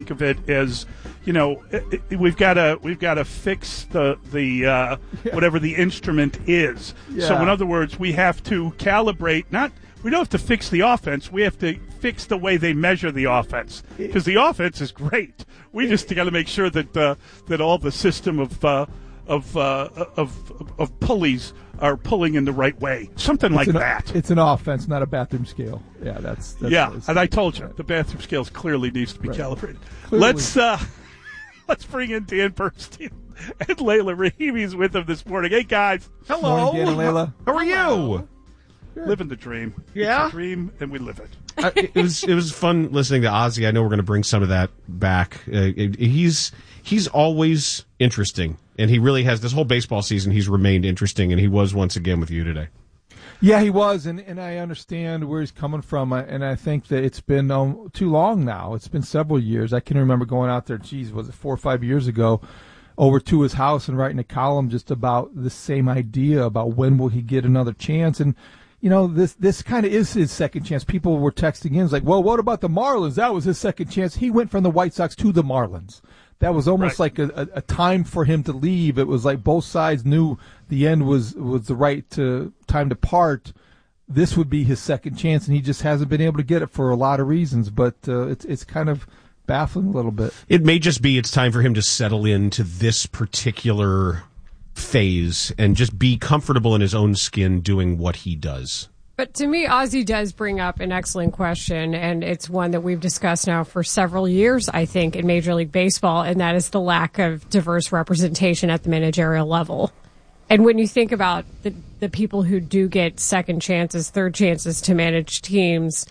think of it as, we've got to fix the whatever the instrument is. Yeah. So in other words, we have to calibrate. We don't have to fix the offense. We have to fix the way they measure the offense, because the offense is great. We just got to make sure that all the system of pulleys are pulling in the right way. Something like that. It's an offense, not a bathroom scale. Yeah, that's and I told you the bathroom scale clearly needs to be calibrated. Clearly. Let's bring in Dan Bernstein and Layla Rahimi's with him this morning. Hey guys, hello. Morning, Dan and Layla. How are you? Living the dream. Yeah, it's a dream, and we live it. It was fun listening to Ozzy. I know we're going to bring some of that back. He's always interesting, and he really has. This whole baseball season, he's remained interesting, and he was once again with you today. Yeah, he was, and I understand where he's coming from, and I think that it's been too long now. It's been several years. I can remember going out there, was it 4 or 5 years ago, over to his house and writing a column just about the same idea about when will he get another chance. And this kind of is his second chance. People were texting in, like, well, what about the Marlins? That was his second chance. He went from the White Sox to the Marlins. That was almost like a time for him to leave. It was like both sides knew the end was the right time to part. This would be his second chance, and he just hasn't been able to get it for a lot of reasons. But it's kind of baffling a little bit. It may just be it's time for him to settle into this particular phase and just be comfortable in his own skin doing what he does. But to me, Ozzy does bring up an excellent question, and it's one that we've discussed now for several years, I think, in Major League Baseball, and that is the lack of diverse representation at the managerial level. And when you think about the people who do get second chances, third chances to manage teams,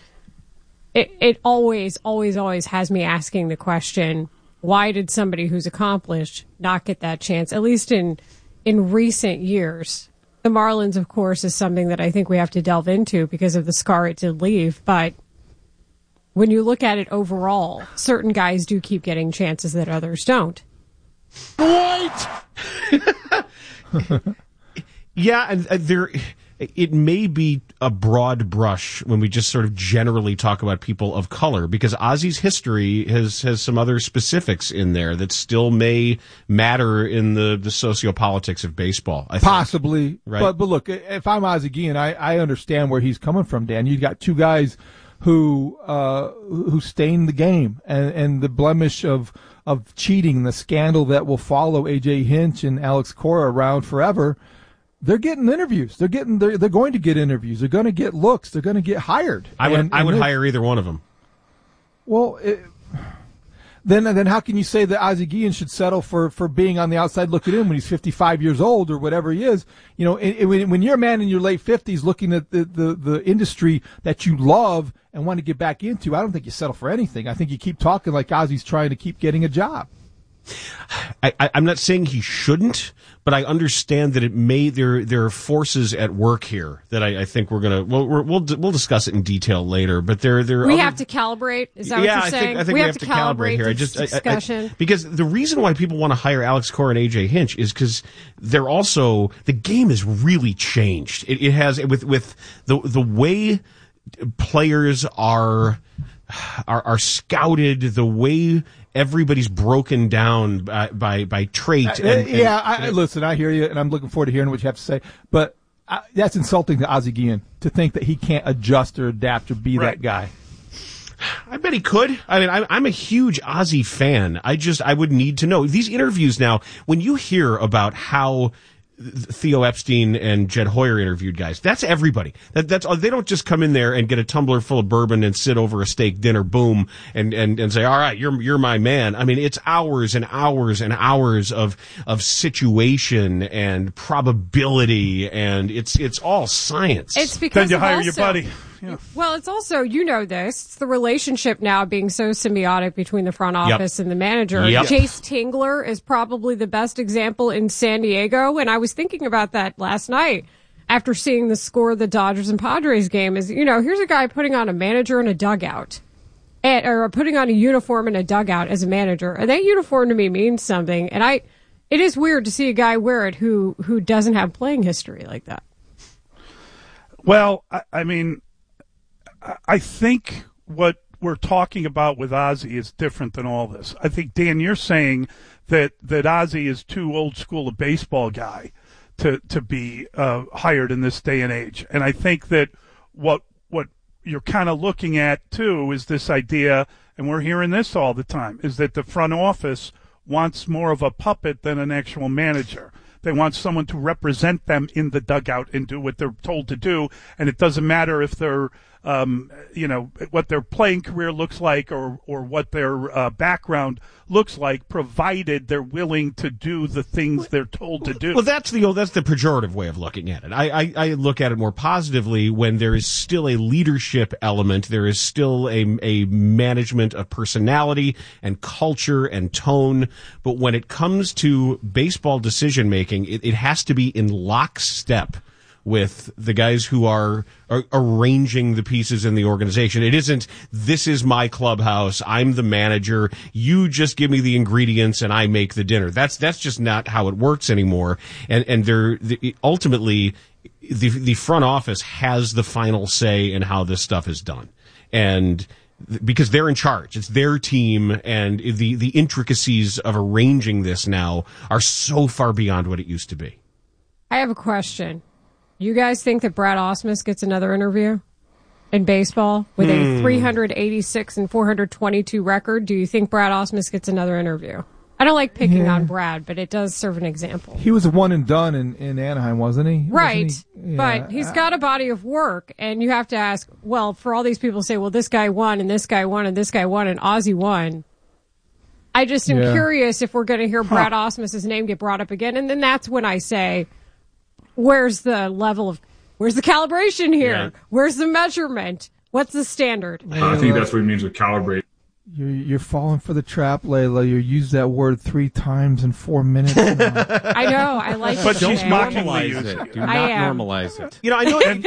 it always, always, always has me asking the question, why did somebody who's accomplished not get that chance, at least in recent years? The Marlins, of course, is something that I think we have to delve into because of the scar it did leave. But when you look at it overall, certain guys do keep getting chances that others don't. Right! Yeah, and it may be a broad brush when we just sort of generally talk about people of color, because Ozzy's history has some other specifics in there that still may matter in the sociopolitics of baseball. I think. Possibly, right? But look, if I'm Ozzy Guillen, I understand where he's coming from, Dan. You got two guys who stained the game, and the blemish of cheating, the scandal that will follow A.J. Hinch and Alex Cora around forever. They're getting interviews. They're going to get interviews. They're going to get looks. They're going to get hired. I would hire either one of them. Well, then how can you say that Ozzy Guillen should settle for being on the outside looking in when he's 55 years old or whatever he is? When you're a man in your late 50s looking at the industry that you love and want to get back into, I don't think you settle for anything. I think you keep talking like Ozzy's trying to keep getting a job. I'm not saying he shouldn't, but I understand that it may there are forces at work here that I think we'll discuss it in detail later. But there we have to calibrate. Is that what you're saying? I think we have to calibrate here. Discussion. Because the reason why people want to hire Alex Cora and AJ Hinch is because they're also the game has really changed. It has with the way players are scouted, the way everybody's broken down by trait. Listen, I hear you, and I'm looking forward to hearing what you have to say. But that's insulting to Ozzy Guillen to think that he can't adjust or adapt or be that guy. I bet he could. I mean, I'm a huge Ozzy fan. I would need to know these interviews now. When you hear about how Theo Epstein and Jed Hoyer interviewed guys, that's everybody. That's they don't just come in there and get a tumbler full of bourbon and sit over a steak dinner, boom, and say, all right, you're my man. I mean, it's hours and hours and hours of situation and probability, and it's all science. It's because then you hire your buddy. Yeah. Well, it's also, it's the relationship now being so symbiotic between the front office and the manager. Yep. Chase Tingler is probably the best example in San Diego, and I was thinking about that last night after seeing the score of the Dodgers and Padres game. Here's a guy putting on a manager in a dugout, or putting on a uniform in a dugout as a manager, and that uniform to me means something. And it is weird to see a guy wear it who doesn't have playing history like that. Well, I mean, I think what we're talking about with Ozzie is different than all this. I think, Dan, you're saying that Ozzie is too old school a baseball guy to be hired in this day and age. And I think that what you're kind of looking at, too, is this idea, and we're hearing this all the time, is that the front office wants more of a puppet than an actual manager. They want someone to represent them in the dugout and do what they're told to do. And it doesn't matter if they're, what their playing career looks like or what their background looks like, provided they're willing to do the things they're told to do. Well, that's the pejorative way of looking at it. I look at it more positively when there is still a leadership element. There is still a management of personality and culture and tone. But when it comes to baseball decision making, it has to be in lockstep with the guys who are arranging the pieces in the organization. It isn't, this is my clubhouse, I'm the manager, you just give me the ingredients and I make the dinner. That's just not how it works anymore. And ultimately, the front office has the final say in how this stuff is done. And because they're in charge, it's their team, and the intricacies of arranging this now are so far beyond what it used to be. I have a question. You guys think that Brad Ausmus gets another interview in baseball with a 386 and 422 record? Do you think Brad Ausmus gets another interview? I don't like picking on Brad, but it does serve an example. He was a one and done in Anaheim, wasn't he? Right. Yeah. But he's got a body of work, and you have to ask, well, for all these people say, well, this guy won, and this guy won, and this guy won, and Ozzie won. I just am curious if we're going to hear Brad Ausmus's name get brought up again, and then that's when I say, where's the calibration here? Yeah. Where's the measurement? What's the standard? I think that's what it means with calibrate. You're falling for the trap, Layla. You used that word 3 times in 4 minutes now. I know. I like it. But she's mockingly using it. Do not normalize it. You know,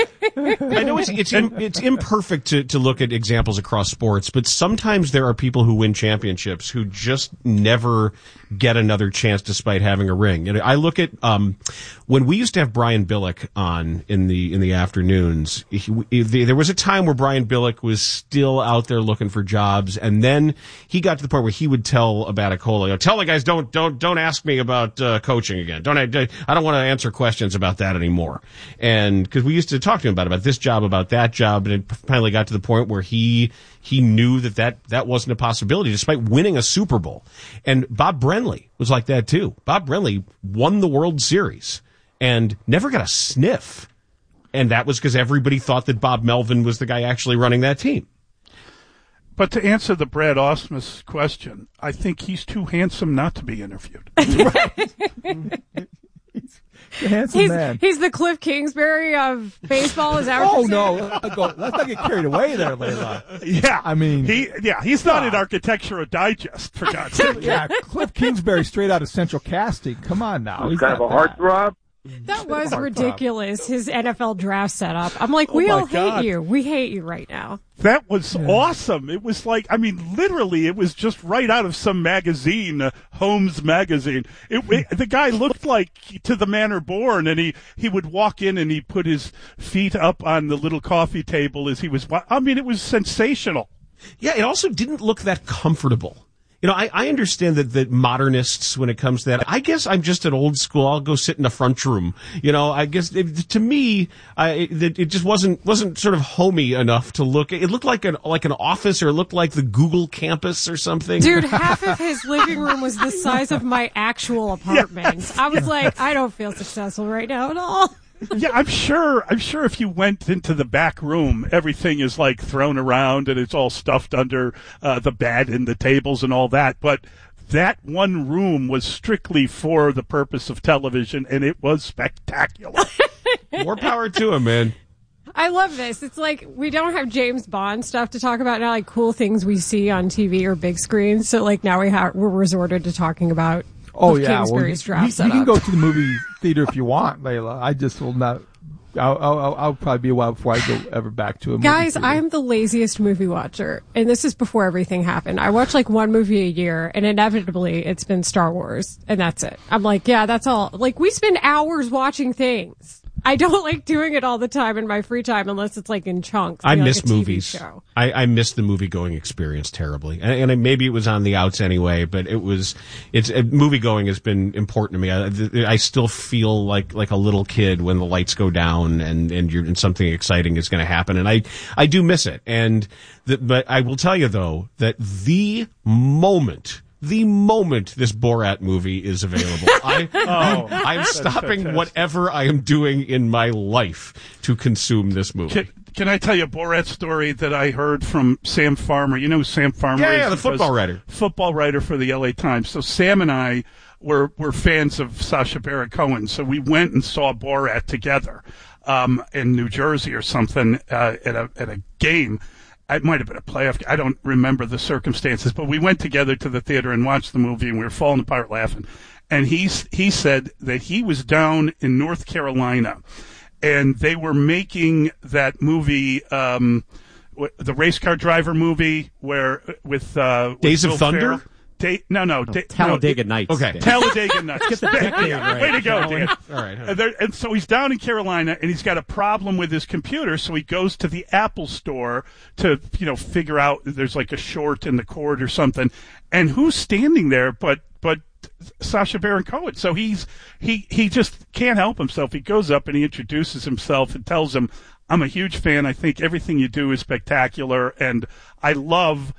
I know it's imperfect to look at examples across sports, but sometimes there are people who win championships who just never get another chance despite having a ring. You know, I look at when we used to have Brian Billick on in the afternoons. There was a time where Brian Billick was still out there looking for jobs, and then he got to the point where he would tell Abaticola, tell the guys don't ask me about coaching again. I don't want to answer questions about that anymore. And because we used to talk to him about this job, about that job, and it finally got to the point where he knew that wasn't a possibility despite winning a Super Bowl. And Bob Brenly was like that too. Bob Brenly won the World Series and never got a sniff. And that was because everybody thought that Bob Melvin was the guy actually running that team. But to answer the Brad Ausmus question, I think he's too handsome not to be interviewed. Right. He's a handsome man. He's the Cliff Kingsbury of baseball. Is that what no. Let's not get carried away there, Layla. Yeah. I mean, he's not in Architectural Digest, for God's sake. Yeah, Cliff Kingsbury straight out of Central Casting. Come on now. He's kind of a heartthrob. That was ridiculous, his NFL draft setup. I'm like, we all hate you. We hate you right now. That was awesome. It was like, I mean, literally, it was just right out of some magazine, Holmes magazine. The guy looked like To the Manor Born, and he would walk in and he put his feet up on the little coffee table as he was, I mean, it was sensational. Yeah, it also didn't look that comfortable. You know, I understand that modernists, when it comes to that, I guess I'm just an old school. I'll go sit in the front room. You know, I guess to me, it just wasn't sort of homey enough to look. It looked like an office, or it looked like the Google campus or something. Dude, half of his living room was the size of my actual apartment. Yes. I was like, I don't feel successful right now at all. Yeah, I'm sure if you went into the back room, everything is like thrown around and it's all stuffed under the bed and the tables and all that. But that one room was strictly for the purpose of television, and it was spectacular. More power to him, man. I love this. It's like we don't have James Bond stuff to talk about now, like cool things we see on TV or big screens. So like now we're resorted to talking about Kingsbury's draft setup. You can go to the movie theater if you want, Layla. I just will not. I'll probably be a while before I go ever back to a movie Guys, theater. I'm the laziest movie watcher, and this is before everything happened. I watch like one movie a year, and inevitably it's been Star Wars, and that's it. I'm like, yeah, that's all. Like, we spend hours watching things. I don't like doing it all the time in my free time unless it's like in chunks. I like miss a TV movies. show. I miss the movie going experience terribly, and maybe it was on the outs anyway. But movie going has been important to me. I still feel like a little kid when the lights go down and something exciting is going to happen, and I do miss it. But I will tell you though that the moment this Borat movie is available, I'm stopping fantastic. whatever I am doing in my life to consume this movie. Can I tell you a Borat story that I heard from Sam Farmer? You know who Sam Farmer is? Yeah, the football writer. Football writer for the LA Times. So Sam and I were fans of Sacha Baron Cohen, so we went and saw Borat together in New Jersey or something at a game. It might have been a playoff. I don't remember the circumstances, but we went together to the theater and watched the movie, and we were falling apart laughing. And he said that he was down in North Carolina, and they were making that movie, the race car driver movie, with Days of Will Thunder? Ferrell. Talladega Nights. Okay. Talladega Nights. Get the decade right. Way to go, Dan. All right. And so he's down in Carolina, and he's got a problem with his computer. So he goes to the Apple store to, figure out there's like a short in the cord or something. And who's standing there but Sacha Baron Cohen? So he just can't help himself. He goes up and he introduces himself and tells him, "I'm a huge fan. I think everything you do is spectacular, and I love."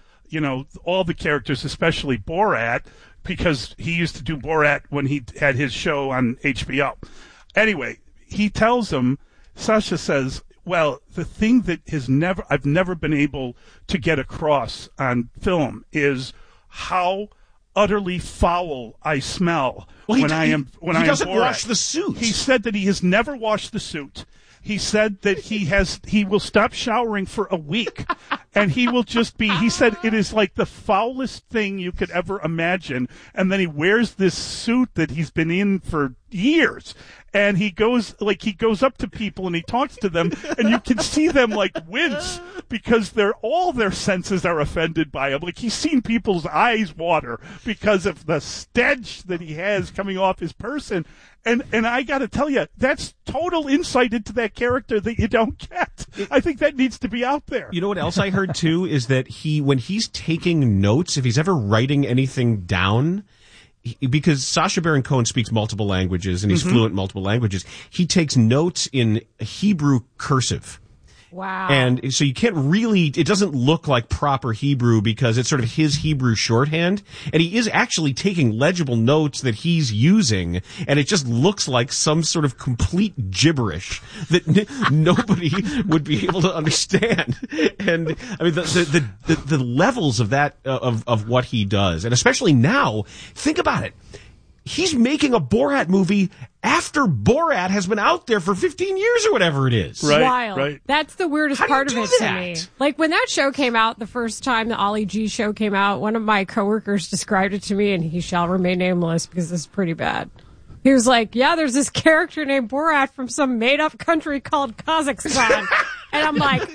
All the characters, especially Borat, because he used to do Borat when he had his show on HBO. Anyway, he tells him, Sacha says, well, the thing that I've never been able to get across on film is how utterly foul I smell when I am Borat. He doesn't wash the suit. He said that he has never washed the suit. He said that he will stop showering for a week, and he will just he said it is like the foulest thing you could ever imagine. And then he wears this suit that he's been in for years, and he goes up to people and he talks to them, and you can see them like wince because all their senses are offended by him. Like he's seen people's eyes water because of the stench that he has coming off his person. And I got to tell you, that's total insight into that character that you don't get. I think that needs to be out there. You know what else I heard too is that when he's taking notes, if he's ever writing anything down, because Sacha Baron Cohen speaks multiple languages and he's fluent in multiple languages, he takes notes in Hebrew cursive. Wow. And so you can't really, it doesn't look like proper Hebrew because it's sort of his Hebrew shorthand. And he is actually taking legible notes that he's using. And it just looks like some sort of complete gibberish that nobody would be able to understand. And I mean, the levels of that, of what he does. And especially now, think about it. He's making a Borat movie after Borat has been out there for 15 years or whatever it is. Right, Wild. right. That's the weirdest How do you part of do it that? to me. Like when that show came out the first time, the Ollie G show came out, one of my coworkers described it to me, and he shall remain nameless because this is pretty bad. He was like, yeah, there's this character named Borat from some made-up country called Kazakhstan. And I'm like,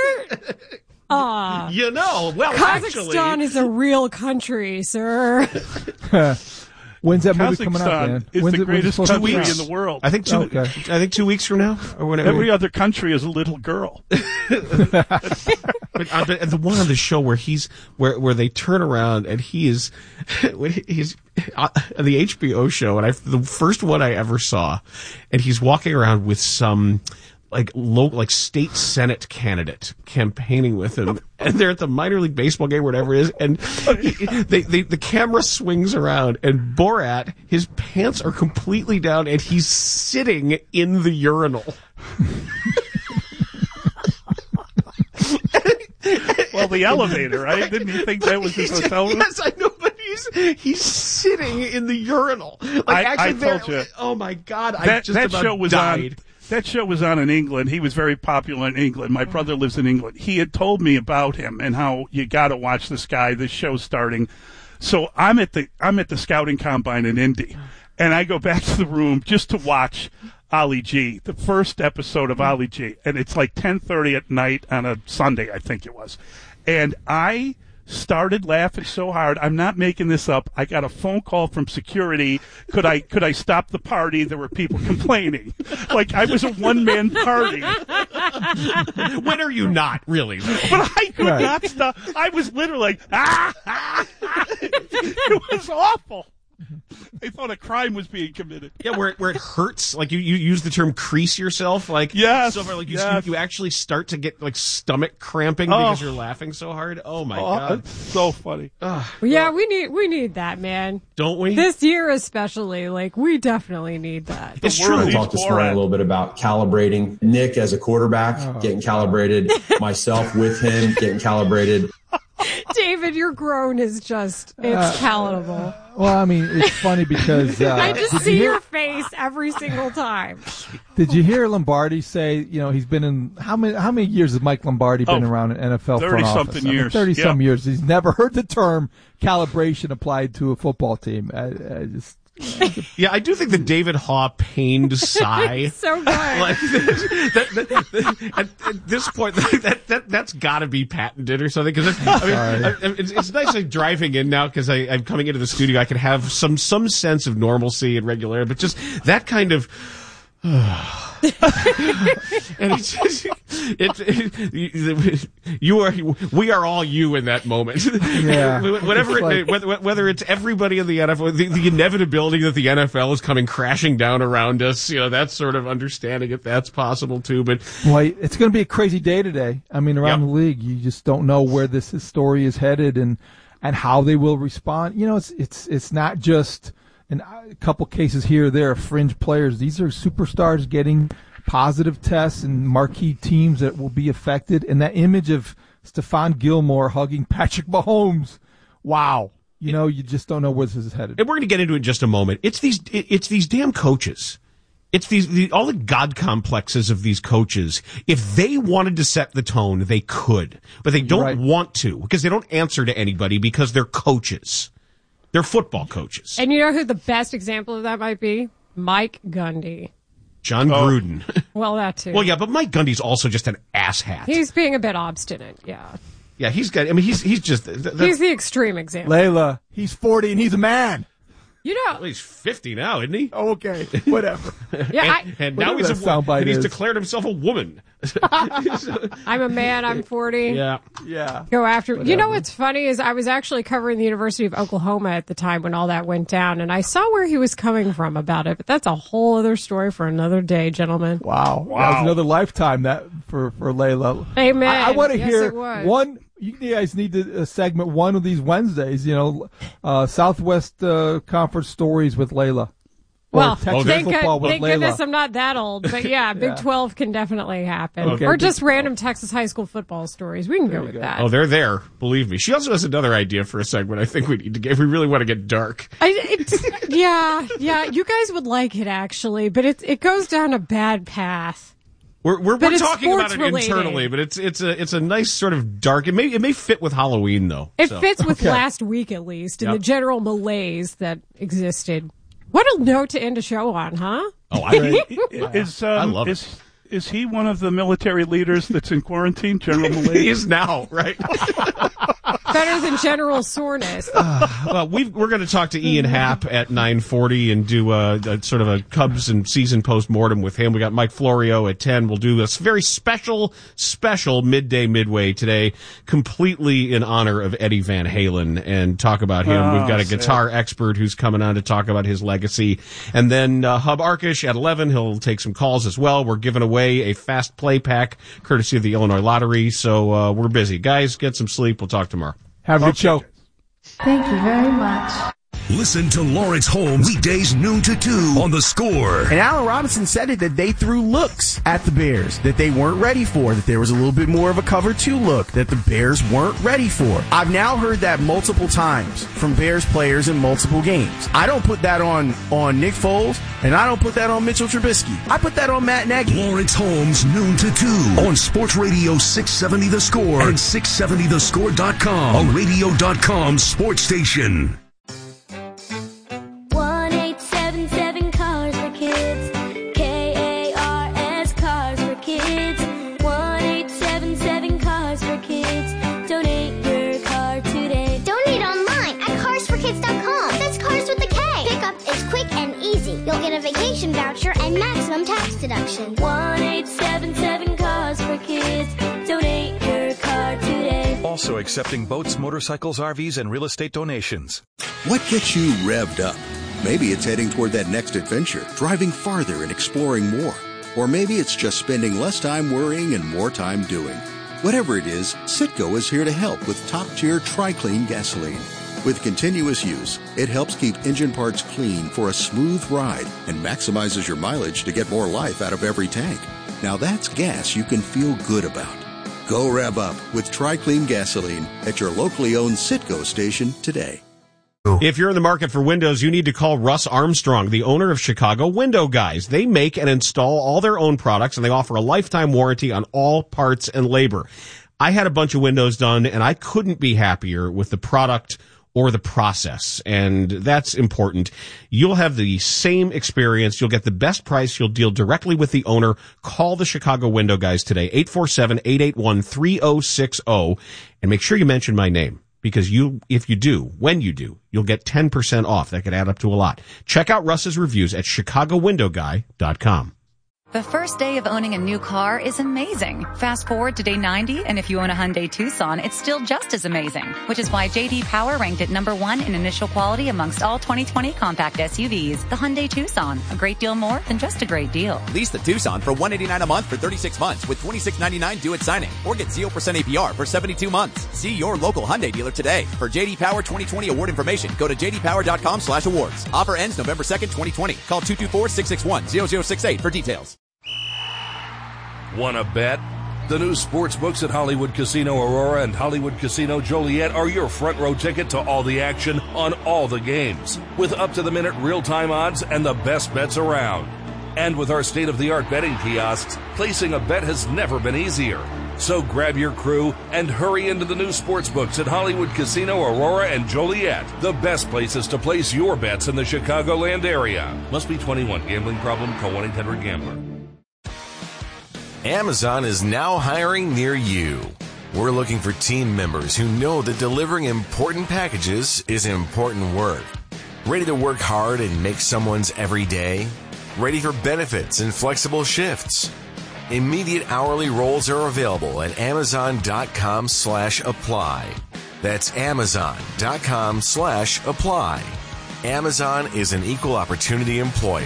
Well, Kazakhstan is a real country, sir. When's that movie coming out, Kazakhstan man? is When's the it greatest supposed to country come in out? the world. I think 2 weeks from now or whatever. Every other country is a little girl. But the one on the show where where they turn around and he's on the HBO show, and the first one I ever saw, and he's walking around with some like state senate candidate campaigning with him, and they're at the minor league baseball game, whatever it is, and the camera swings around, and Borat, his pants are completely down, and he's sitting in the urinal. Well, the elevator, right? Didn't you think that was his hotel room? Yes, I know, but he's sitting in the urinal. I told you. Oh my God! That show was died. That show was on in England. He was very popular in England. My brother lives in England. He had told me about him and how you got to watch this guy. This show's starting. So I'm at the scouting combine in Indy, and I go back to the room just to watch Ali G, the first episode of Ali G, and it's like 10:30 at night on a Sunday, I think it was, and I started laughing so hard. I'm not making this up. I got a phone call from security. Could I stop the party? There were people complaining. Like I was a one-man party. When are you not, really? But I could not stop. I was literally like, It was awful. They thought a crime was being committed. Yeah, where it hurts. Like you use the term "crease yourself." Like yes, so far, like yes. you actually start to get like stomach cramping because you're laughing so hard. Oh my god, it's so funny. Yeah, we need that, man. Don't we? This year especially, like we definitely need that. It's true. I talked this morning a little bit about calibrating. Nick as a quarterback, getting calibrated. Myself with him, getting calibrated. David, your groan is just, it's palatable. Well, I mean, it's funny because... I just see your face every single time. Did you hear Lombardi say, he's been in... How many years has Mike Lombardi been around an NFL front office? 30-something years. 30-some years. He's never heard the term calibration applied to a football team. I just... Yeah, I do think the David Haw pained sigh. So good. Like, at this point, that's got to be patented or something. Because it's nice like driving in now because I'm coming into the studio. I can have some sense of normalcy and regularity, but just that kind of. And it's just, we are all you in that moment. Yeah. Whether it's everybody in the NFL, the inevitability that the NFL is coming crashing down around us, that's sort of understanding if that's possible too. But boy, it's going to be a crazy day today. I mean, around the league, you just don't know where this story is headed and how they will respond. It's not just. In a couple cases here or there, fringe players. These are superstars getting positive tests and marquee teams that will be affected. And that image of Stephon Gilmore hugging Patrick Mahomes, wow. You just don't know where this is headed. And we're going to get into it in just a moment. It's these damn coaches. It's all the God complexes of these coaches. If they wanted to set the tone, they could. But they don't want to because they don't answer to anybody because they're coaches. They're football coaches. And you know who the best example of that might be? Mike Gundy. John Gruden. Well, that too. Well, yeah, but Mike Gundy's also just an asshat. He's being a bit obstinate, yeah. Yeah, he's just... He's the extreme example. Layla, he's 40 and he's a man. Well, he's 50 now, isn't he? Oh, okay, whatever. Yeah, and now he's he's declared himself a woman. I'm a man. I'm 40. Yeah. Go after. Whatever. You know what's funny is I was actually covering the University of Oklahoma at the time when all that went down, and I saw where he was coming from about it. But that's a whole other story for another day, gentlemen. Wow. That was another lifetime that for Layla. Amen. I want to hear one. You guys need to segment one of these Wednesdays. Southwest Conference stories with Layla. Well, thank goodness I'm not that old, but yeah, Big 12 can definitely happen. Okay, or just random Texas high school football stories. We can go with that. Oh, they're there. Believe me. She also has another idea for a segment I think we need to get. We really want to get dark. Yeah. You guys would like it, actually, but it goes down a bad path. We're talking about it internally, but it's a nice sort of dark. It may fit with Halloween though. It fits with last week at least, and the general malaise that existed. What a note to end a show on, huh? Oh, I love it. Is he one of the military leaders that's in quarantine, General Malaise? He is now, right? Better than General Soreness. Well, we're going to talk to Ian Happ at 9:40 and do a sort of a Cubs and season post-mortem with him. We got Mike Florio at 10. We'll do a very special midway today, completely in honor of Eddie Van Halen, and talk about him. We've got a guitar expert who's coming on to talk about his legacy. And then Hub Arkush at 11. He'll take some calls as well. We're giving away a fast play pack courtesy of the Illinois Lottery. So we're busy. Guys, get some sleep. We'll talk tomorrow. Have a good show. Thank you very much. Listen to Lawrence Holmes weekdays noon to 2 on The Score. And Allen Robinson said it that they threw looks at the Bears that they weren't ready for, that there was a little bit more of a cover 2 look that the Bears weren't ready for. I've now heard that multiple times from Bears players in multiple games. I don't put that on Nick Foles, and I don't put that on Mitchell Trubisky. I put that on Matt Nagy. Lawrence Holmes noon to 2 on Sports Radio 670 The Score and 670thescore.com, a radio.com sports station. 1-877 Cars for Kids. KARS Cars for Kids. 1-877 Cars for Kids. Donate your car to get a vacation voucher and maximum tax deduction. 1-877-CARS-FOR-KIDS. Donate your car today. Also accepting boats, motorcycles, RVs, and real estate donations. What gets you revved up? Maybe it's heading toward that next adventure, driving farther and exploring more. Or maybe it's just spending less time worrying and more time doing. Whatever it is, Citgo is here to help with top-tier TriClean gasoline. With continuous use, it helps keep engine parts clean for a smooth ride and maximizes your mileage to get more life out of every tank. Now that's gas you can feel good about. Go rev up with TriClean gasoline at your locally owned Citgo station today. If you're in the market for windows, you need to call Russ Armstrong, the owner of Chicago Window Guys. They make and install all their own products, and they offer a lifetime warranty on all parts and labor. I had a bunch of windows done, and I couldn't be happier with the product or the process, and that's important. You'll have the same experience. You'll get the best price. You'll deal directly with the owner. Call the Chicago Window Guys today, 847-881-3060, and make sure you mention my name. Because when you do, you'll get 10% off. That could add up to a lot. Check out Russ's reviews at ChicagoWindowGuy.com. The first day of owning a new car is amazing. Fast forward to day 90, and if you own a Hyundai Tucson, it's still just as amazing. Which is why J.D. Power ranked it #1 in initial quality amongst all 2020 compact SUVs. The Hyundai Tucson, a great deal more than just a great deal. Lease the Tucson for $189 a month for 36 months with $26.99 due at signing, or get 0% APR for 72 months. See your local Hyundai dealer today. For J.D. Power 2020 award information, go to jdpower.com/awards. Offer ends November 2nd, 2020. Call 224-661-0068 for details. Wanna bet? The new sports books at Hollywood Casino Aurora and Hollywood Casino Joliet are your front row ticket to all the action on all the games, with up-to-the-minute real-time odds and the best bets around. And with our state-of-the-art betting kiosks, placing a bet has never been easier. So grab your crew and hurry into the new sports books at Hollywood Casino Aurora and Joliet, the best places to place your bets in the Chicagoland area. Must be 21. Gambling problem? Call 1-800-GAMBLER. Amazon is now hiring near you. We're looking for team members who know that delivering important packages is important work. Ready to work hard and make someone's every day? Ready for benefits and flexible shifts? Immediate hourly roles are available at Amazon.com/apply. That's Amazon.com/apply. Amazon is an equal opportunity employer.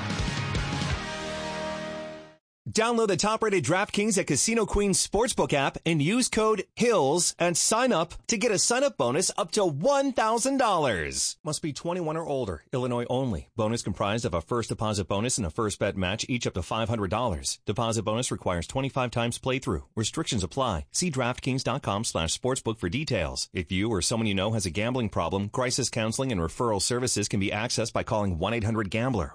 Download the top-rated DraftKings at Casino Queen's Sportsbook app and use code HILLS and sign up to get a sign-up bonus up to $1,000. Must be 21 or older. Illinois only. Bonus comprised of a first deposit bonus and a first bet match, each up to $500. Deposit bonus requires 25 times playthrough. Restrictions apply. See DraftKings.com/sportsbook for details. If you or someone you know has a gambling problem, crisis counseling and referral services can be accessed by calling 1-800-GAMBLER.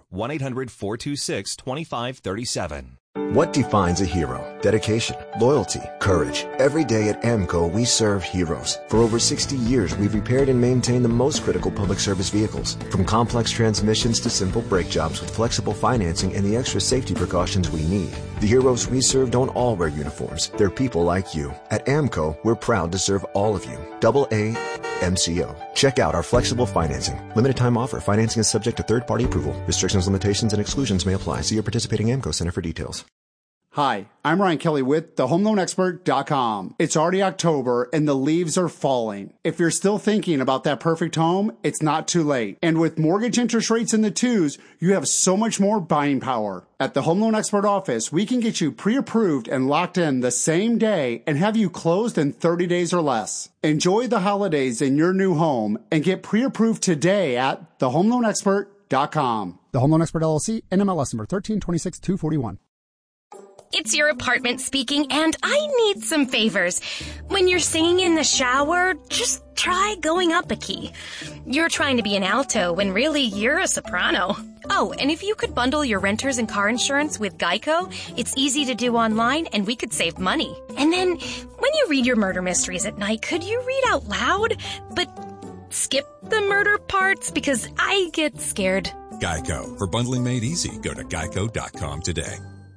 1-800-426-2537. What defines a hero? Dedication, loyalty, courage. Every day at AMCO, we serve heroes. For over 60 years, we've repaired and maintained the most critical public service vehicles. From complex transmissions to simple brake jobs with flexible financing and the extra safety precautions we need. The heroes we serve don't all wear uniforms. They're people like you. At AMCO, we're proud to serve all of you. AA MCO. Check out our flexible financing. Limited time offer. Financing is subject to third-party approval. Restrictions, limitations, and exclusions may apply. See your participating AMCO Center for details. Hi, I'm Ryan Kelly with thehomeloanexpert.com. It's already October and the leaves are falling. If you're still thinking about that perfect home, it's not too late. And with mortgage interest rates in the 2s, you have so much more buying power. At the Home Loan Expert office, we can get you pre-approved and locked in the same day and have you closed in 30 days or less. Enjoy the holidays in your new home and get pre-approved today at thehomeloanexpert.com. The Home Loan Expert LLC, NMLS number 1326241. It's your apartment speaking, and I need some favors. When you're singing in the shower, just try going up a key. You're trying to be an alto when really you're a soprano. Oh, and if you could bundle your renters and car insurance with Geico, it's easy to do online and we could save money. And then when you read your murder mysteries at night, could you read out loud, but skip the murder parts because I get scared. Geico. For bundling made easy, go to geico.com today.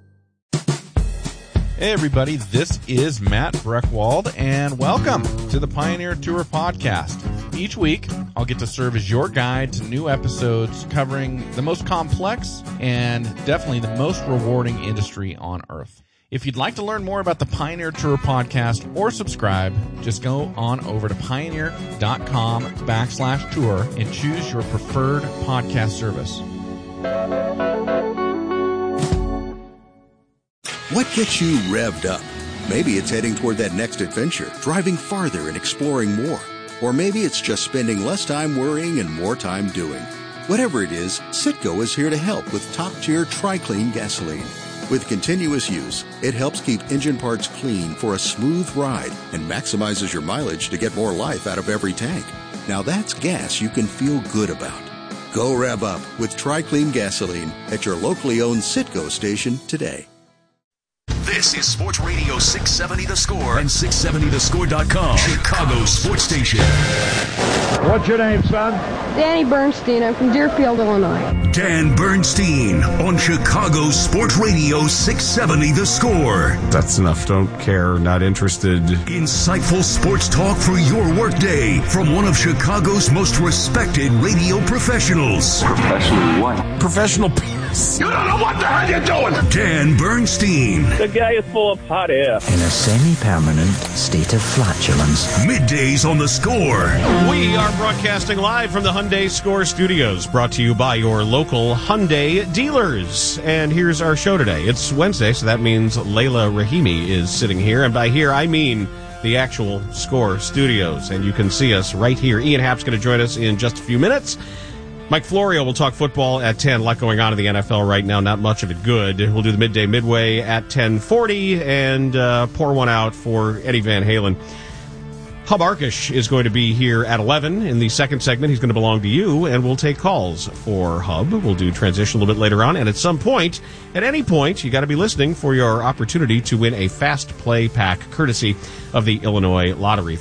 Hey everybody, this is Matt Breckwald, and welcome to the Pioneer Tour podcast. Each week, I'll get to serve as your guide to new episodes covering the most complex and definitely the most rewarding industry on earth. If you'd like to learn more about the Pioneer Tour podcast or subscribe, just go on over to pioneer.com/tour and choose your preferred podcast service. What gets you revved up? Maybe it's heading toward that next adventure, driving farther and exploring more. Or maybe it's just spending less time worrying and more time doing. Whatever it is, Citgo is here to help with top-tier TriClean gasoline. With continuous use, it helps keep engine parts clean for a smooth ride and maximizes your mileage to get more life out of every tank. Now that's gas you can feel good about. Go rev up with TriClean gasoline at your locally owned Citgo station today. This is Sports Radio 670 The Score and 670thescore.com, Chicago sports station. What's your name, son? Danny Bernstein. I'm from Deerfield, Illinois. Dan Bernstein on Chicago Sports Radio 670 The Score. That's enough. Don't care. Not interested. Insightful sports talk for your workday from one of Chicago's most respected radio professionals. Professional what? Professional penis. You don't know what the hell you're doing. Dan Bernstein. The guy is full of hot air. In a semi-permanent state of flatulence. Middays on The Score. We are broadcasting live from the Hyundai Score Studios, brought to you by your local Hyundai dealers. And here's our show today. It's Wednesday, so that means Layla Rahimi is sitting here. And by here, I mean the actual Score Studios. And you can see us right here. Ian Happ's going to join us in just a few minutes. Mike Florio will talk football at 10. A lot going on in the NFL right now, not much of it good. We'll do the midday midway at 10:40 and pour one out for Eddie Van Halen. Hub Arkush is going to be here at 11. In the second segment, he's going to belong to you, and we'll take calls for Hub. We'll do transition a little bit later on, and at some point, at any point, you got to be listening for your opportunity to win a Fast Play Pack courtesy of the Illinois Lottery.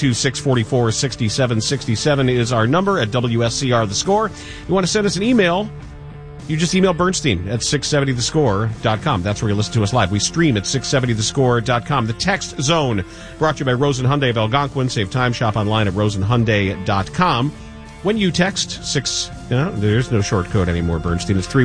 312-644-6767 is our number at WSCR The Score. You want to send us an email? You just email Bernstein at 670thescore.com. That's where you listen to us live. We stream at 670thescore.com. The text zone brought to you by Rosen Hyundai of Algonquin. Save time, shop online at rosenhyundai.com. When you text there's no short code anymore, Bernstein. It's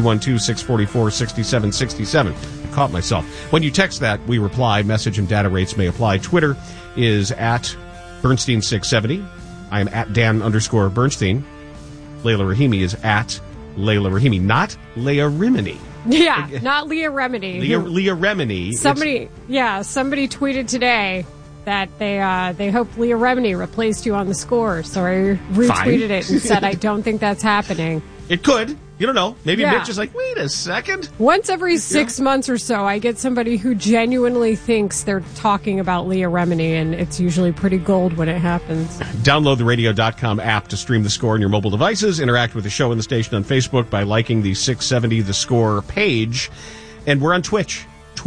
312-644-6767. I caught myself. When you text that, we reply. Message and data rates may apply. Twitter is at Bernstein670. I am at Dan_Bernstein. Layla Rahimi is at Layla Rahimi, not Leah Remini. Yeah, not Leah Remini. Leah Remini. Somebody tweeted today that they hope Leah Remini replaced you on the Score. So I retweeted it and said I don't think that's happening. It could. You don't know. Maybe Mitch is like, wait a second. Once every 6 months or so, I get somebody who genuinely thinks they're talking about Leah Remini, and it's usually pretty gold when it happens. Download the radio.com app to stream The Score on your mobile devices. Interact with the show and the station on Facebook by liking the 670 The Score page. And we're on Twitch.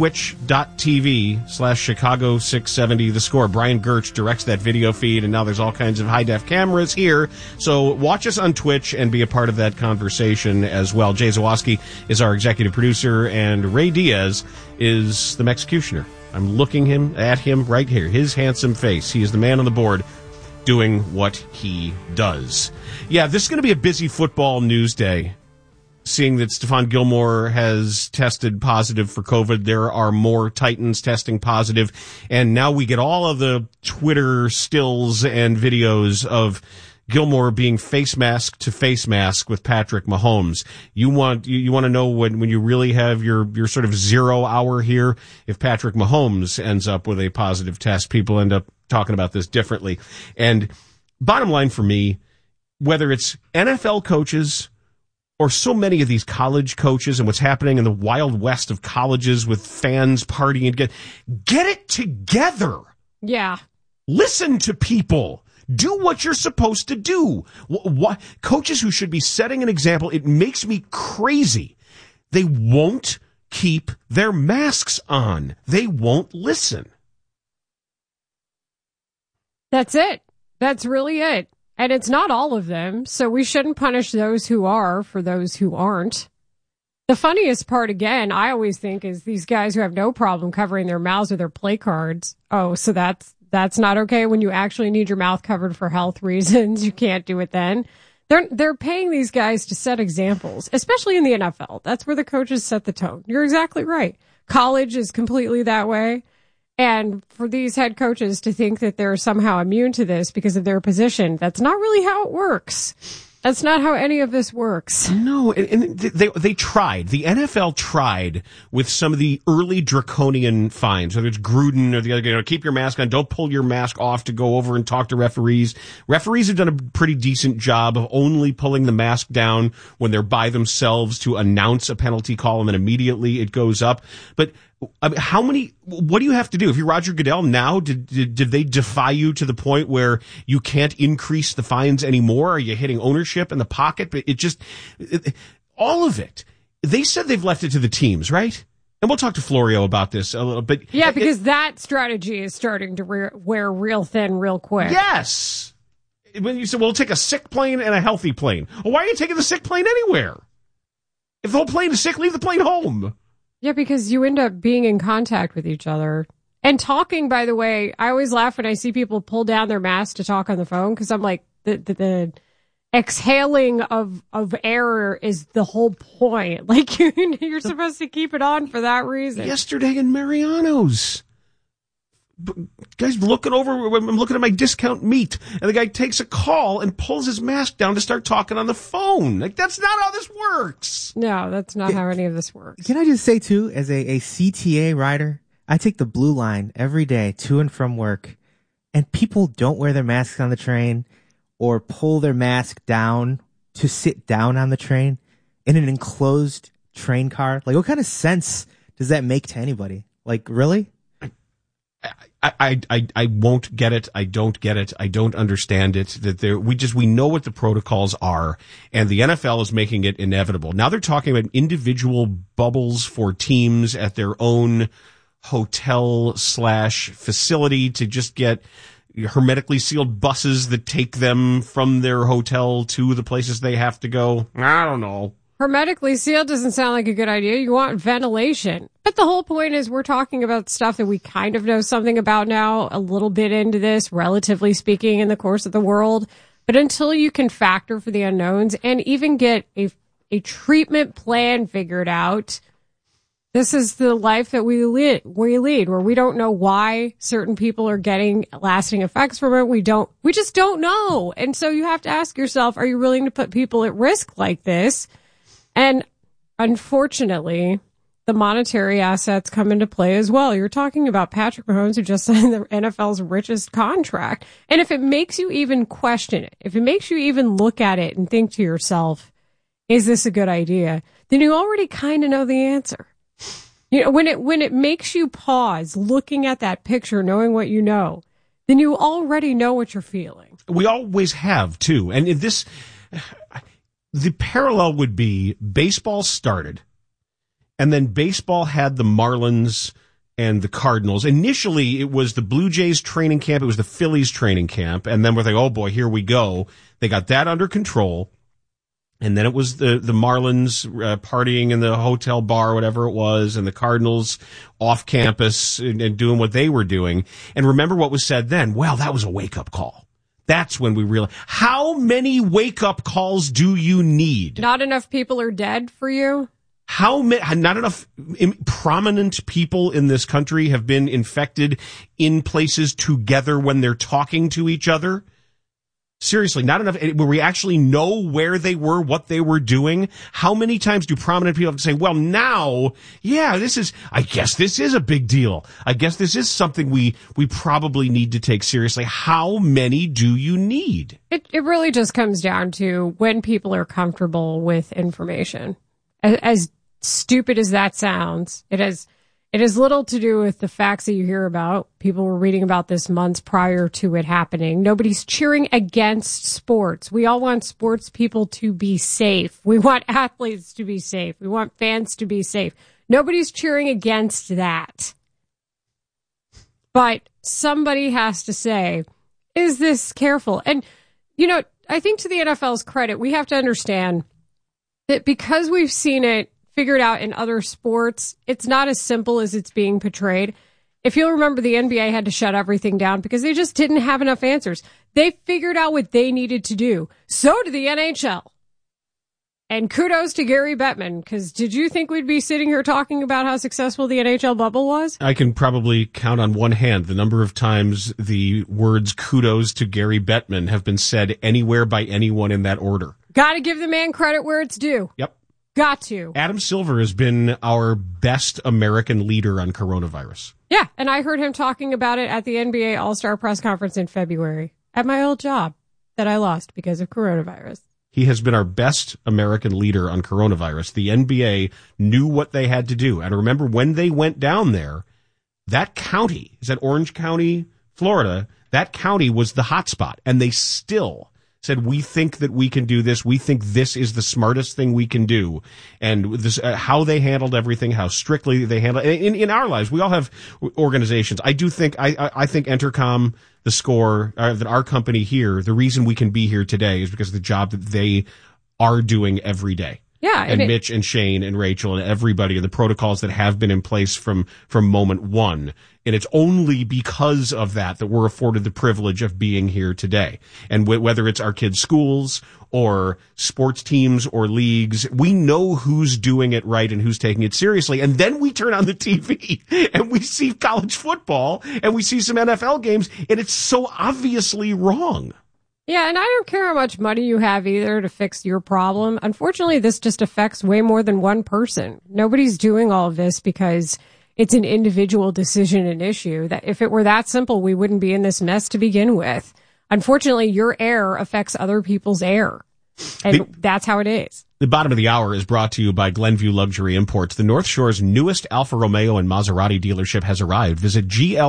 Twitch.tv/Chicago 670 The Score. Brian Gertz directs that video feed, and now there's all kinds of high-def cameras here. So watch us on Twitch and be a part of that conversation as well. Jay Zawoski is our executive producer, and Ray Diaz is the executioner. I'm looking at him right here, his handsome face. He is the man on the board doing what he does. Yeah, this is going to be a busy football news day. Seeing that Stephon Gilmore has tested positive for COVID, there are more Titans testing positive, and now we get all of the Twitter stills and videos of Gilmore being face mask to face mask with Patrick Mahomes. You want to know when you really have your sort of 0 hour here, if Patrick Mahomes ends up with a positive test, people end up talking about this differently. And bottom line for me, whether it's NFL coaches or so many of these college coaches and what's happening in the wild west of colleges with fans partying, get it together. Yeah. Listen to people. Do what you're supposed to do. Coaches who should be setting an example, it makes me crazy. They won't keep their masks on. They won't listen. That's it. That's really it. And it's not all of them, so we shouldn't punish those who are for those who aren't. The funniest part, again, I always think, is these guys who have no problem covering their mouths with their play cards. Oh, so that's That's not okay. When you actually need your mouth covered for health reasons, you can't do it then. They're paying these guys to set examples, especially in the NFL. That's where the coaches set the tone. You're exactly right. College is completely that way. And for these head coaches to think that they're somehow immune to this because of their position, that's not really how it works. That's not how any of this works. No, and they tried. The NFL tried with some of the early draconian fines, whether it's Gruden or the other, keep your mask on, don't pull your mask off to go over and talk to referees. Referees have done a pretty decent job of only pulling the mask down when they're by themselves to announce a penalty call, and then immediately it goes up. But I mean, what do you have to do? If you're Roger Goodell now, did they defy you to the point where you can't increase the fines anymore? Are you hitting ownership in the pocket? But all of it. They said they've left it to the teams, right? And we'll talk to Florio about this a little bit. Yeah, because that strategy is starting to wear real thin real quick. Yes. When you say, we'll take a sick plane and a healthy plane. Well, why are you taking the sick plane anywhere? If the whole plane is sick, leave the plane home. Yeah, because you end up being in contact with each other. And talking, by the way, I always laugh when I see people pull down their mask to talk on the phone, because I'm like, the exhaling of air is the whole point. Like, you're supposed to keep it on for that reason. Yesterday in Mariano's, guys looking over, I'm looking at my discount meat, and the guy takes a call and pulls his mask down to start talking on the phone. Like, that's not how this works. No, that's not how any of this works. Can I just say, too, as a CTA rider, I take the Blue Line every day to and from work, and people don't wear their masks on the train or pull their mask down to sit down on the train in an enclosed train car. Like, what kind of sense does that make to anybody? Like, really? I won't get it. I don't get it. I don't understand it. We know what the protocols are, and the NFL is making it inevitable. Now they're talking about individual bubbles for teams at their own hotel/facility to just get hermetically sealed buses that take them from their hotel to the places they have to go. I don't know. Hermetically sealed doesn't sound like a good idea. You want ventilation. But the whole point is we're talking about stuff that we kind of know something about now, a little bit into this, relatively speaking, in the course of the world. But until you can factor for the unknowns and even get a treatment plan figured out, this is the life that we lead, where we don't know why certain people are getting lasting effects from it. We just don't know. And so you have to ask yourself, are you willing to put people at risk like this? And unfortunately, the monetary assets come into play as well. You're talking about Patrick Mahomes, who just signed the NFL's richest contract. And if it makes you even question it, if it makes you even look at it and think to yourself, is this a good idea? Then you already kind of know the answer. You know, when it makes you pause looking at that picture, knowing what you know, then you already know what you're feeling. We always have, too. And the parallel would be baseball started, and then baseball had the Marlins and the Cardinals. Initially, it was the Blue Jays training camp. It was the Phillies training camp. And then we're like, oh boy, here we go. They got that under control. And then it was the Marlins partying in the hotel bar, whatever it was, and the Cardinals off campus and doing what they were doing. And remember what was said then? Well, that was a wake-up call. That's when we realize, how many wake-up calls do you need? Not enough people are dead for you? Not enough prominent people in this country have been infected in places together when they're talking to each other? Seriously, not enough where we actually know where they were, what they were doing. How many times do prominent people have to say, well, now, yeah, I guess this is a big deal. I guess this is something we probably need to take seriously. How many do you need? It really just comes down to when people are comfortable with information. As stupid as that sounds, it has little to do with the facts that you hear about. People were reading about this months prior to it happening. Nobody's cheering against sports. We all want sports people to be safe. We want athletes to be safe. We want fans to be safe. Nobody's cheering against that. But somebody has to say, is this careful? And, I think to the NFL's credit, we have to understand that because we've seen it figured out in other sports, it's not as simple as it's being portrayed. If you'll remember, the NBA had to shut everything down because they just didn't have enough answers. They figured out what they needed to do. So did the NHL. And kudos to Gary Bettman, because did you think we'd be sitting here talking about how successful the NHL bubble was? I can probably count on one hand the number of times the words kudos to Gary Bettman have been said anywhere by anyone in that order. Got to give the man credit where it's due. Yep. Got to. Adam Silver has been our best American leader on coronavirus. Yeah, and I heard him talking about it at the NBA All-Star press conference in February at my old job that I lost because of coronavirus. He has been our best American leader on coronavirus. The NBA knew what they had to do. And remember, when they went down there, that county, is that Orange County, Florida, that county was the hot spot. And they still said, we think that we can do this. We think this is the smartest thing we can do. And this, how they handled everything, how strictly they handled in our lives. We all have organizations. I do think, I think Entercom, the Score, that our company here, the reason we can be here today is because of the job that they are doing every day. Yeah. And Mitch and Shane and Rachel and everybody, and the protocols that have been in place from moment one. And it's only because of that we're afforded the privilege of being here today. And whether it's our kids' schools or sports teams or leagues, we know who's doing it right and who's taking it seriously. And then we turn on the TV and we see college football and we see some NFL games, and it's so obviously wrong. Yeah, and I don't care how much money you have either to fix your problem. Unfortunately, this just affects way more than one person. Nobody's doing all of this because it's an individual decision and issue. That if it were that simple, we wouldn't be in this mess to begin with. Unfortunately, your air affects other people's air. And that's how it is. The bottom of the hour is brought to you by Glenview Luxury Imports. The North Shore's newest Alfa Romeo and Maserati dealership has arrived. Visit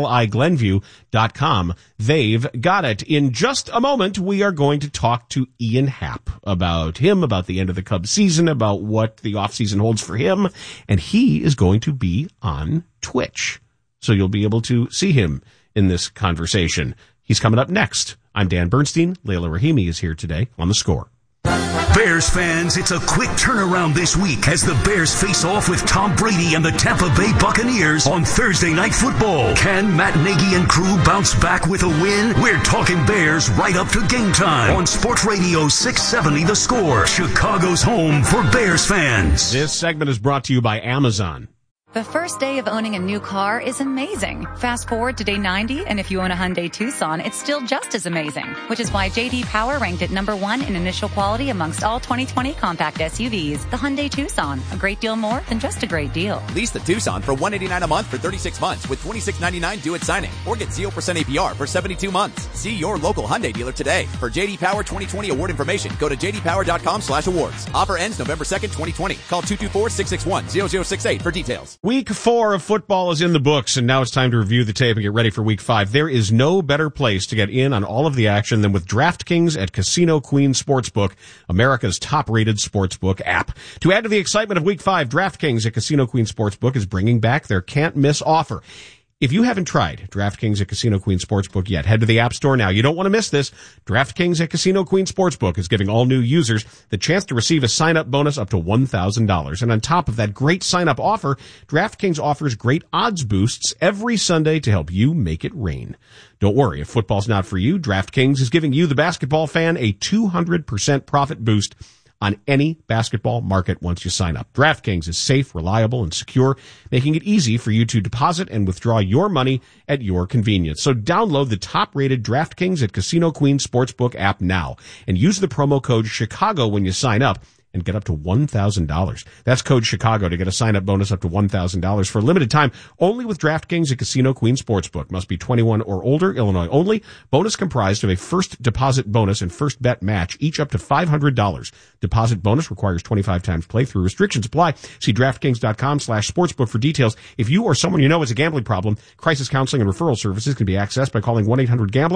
GLIGlenview.com. They've got it. In just a moment, we are going to talk to Ian Happ about him, about the end of the Cubs season, about what the offseason holds for him. And he is going to be on Twitch. So you'll be able to see him in this conversation. He's coming up next. I'm Dan Bernstein. Layla Rahimi is here today on The Score. Bears fans, it's a quick turnaround this week as the Bears face off with Tom Brady and the Tampa Bay Buccaneers on Thursday Night Football. Can Matt Nagy and crew bounce back with a win? We're talking Bears right up to game time on Sports Radio 670 The Score, Chicago's home for Bears fans. This segment is brought to you by Amazon. The first day of owning a new car is amazing. Fast forward to day 90, and if you own a Hyundai Tucson, it's still just as amazing. Which is why J.D. Power ranked it #1 in initial quality amongst all 2020 compact SUVs. The Hyundai Tucson, a great deal more than just a great deal. Lease the Tucson for $189 a month for 36 months with $26.99 due at signing, or get 0% APR for 72 months. See your local Hyundai dealer today. For J.D. Power 2020 award information, go to jdpower.com/awards. Offer ends November 2nd, 2020. Call 224-661-0068 for details. Week 4 of football is in the books, and now it's time to review the tape and get ready for Week 5. There is no better place to get in on all of the action than with DraftKings at Casino Queen Sportsbook, America's top-rated sportsbook app. To add to the excitement of Week 5, DraftKings at Casino Queen Sportsbook is bringing back their can't-miss offer. If you haven't tried DraftKings at Casino Queen Sportsbook yet, head to the App Store now. You don't want to miss this. DraftKings at Casino Queen Sportsbook is giving all new users the chance to receive a sign-up bonus up to $1,000. And on top of that great sign-up offer, DraftKings offers great odds boosts every Sunday to help you make it rain. Don't worry, if football's not for you, DraftKings is giving you, the basketball fan, a 200% profit boost on any basketball market once you sign up. DraftKings is safe, reliable, and secure, making it easy for you to deposit and withdraw your money at your convenience. So download the top-rated DraftKings at Casino Queen Sportsbook app now and use the promo code Chicago when you sign up and get up to $1,000. That's code Chicago to get a sign-up bonus up to $1,000 for a limited time, only with DraftKings at Casino Queen Sportsbook. Must be 21 or older, Illinois only. Bonus comprised of a first deposit bonus and first bet match, each up to $500. Deposit bonus requires 25 times playthrough. Restrictions apply. See DraftKings.com/sportsbook for details. If you or someone you know has a gambling problem, crisis counseling and referral services can be accessed by calling 1-800-GAMBLER,